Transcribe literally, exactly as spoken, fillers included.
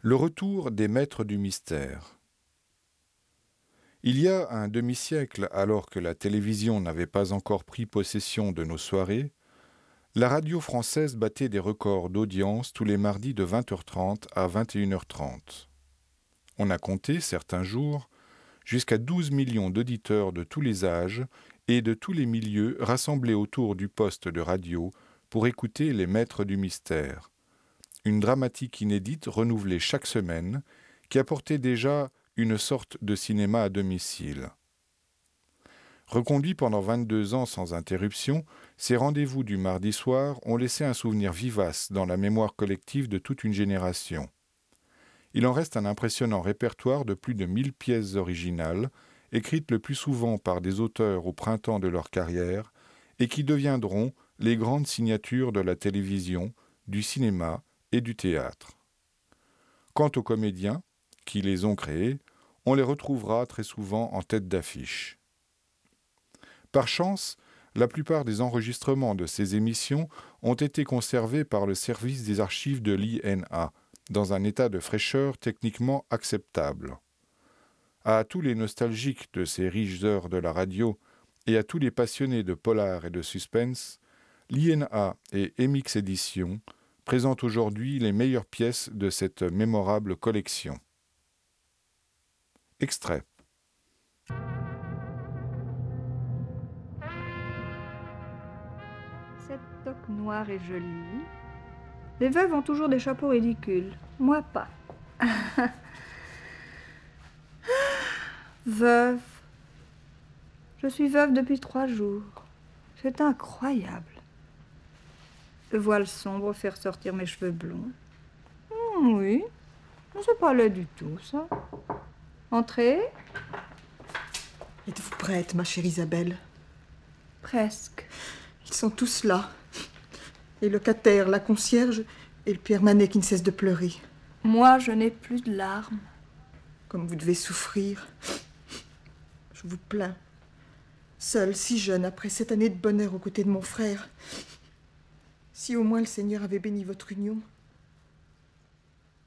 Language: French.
Le retour des maîtres du mystère. Il y a un demi-siècle, alors que la télévision n'avait pas encore pris possession de nos soirées, la radio française battait des records d'audience tous les mardis de vingt heures trente à vingt et une heures trente. On a compté, certains jours, jusqu'à douze millions d'auditeurs de tous les âges et de tous les milieux rassemblés autour du poste de radio pour écouter les maîtres du mystère. Une dramatique inédite renouvelée chaque semaine, qui apportait déjà une sorte de cinéma à domicile. Reconduits pendant vingt-deux ans sans interruption, ces rendez-vous du mardi soir ont laissé un souvenir vivace dans la mémoire collective de toute une génération. Il en reste un impressionnant répertoire de plus de mille pièces originales, écrites le plus souvent par des auteurs au printemps de leur carrière, et qui deviendront les grandes signatures de la télévision, du cinéma et du théâtre. Quant aux comédiens, qui les ont créés, on les retrouvera très souvent en tête d'affiche. Par chance, la plupart des enregistrements de ces émissions ont été conservés par le service des archives de l'I N A, dans un état de fraîcheur techniquement acceptable. À tous les nostalgiques de ces riches heures de la radio et à tous les passionnés de polar et de suspense, l'I N A et M X Éditions présentent aujourd'hui les meilleures pièces de cette mémorable collection. Extrait. Cette toque noire est jolie. Les veuves ont toujours des chapeaux ridicules. Moi, pas. Veuve. Je suis veuve depuis trois jours. C'est incroyable. Le voile sombre fait ressortir mes cheveux blonds. Mmh, oui, c'est pas laid du tout, ça. Entrez. Êtes-vous prête, ma chère Isabelle? Presque. Ils sont tous là. Les locataires, la concierge et le Pierre Manet qui ne cesse de pleurer. Moi, je n'ai plus de larmes. Comme vous devez souffrir. Je vous plains. Seule, si jeune, après sept années de bonheur aux côtés de mon frère. Si au moins le Seigneur avait béni votre union,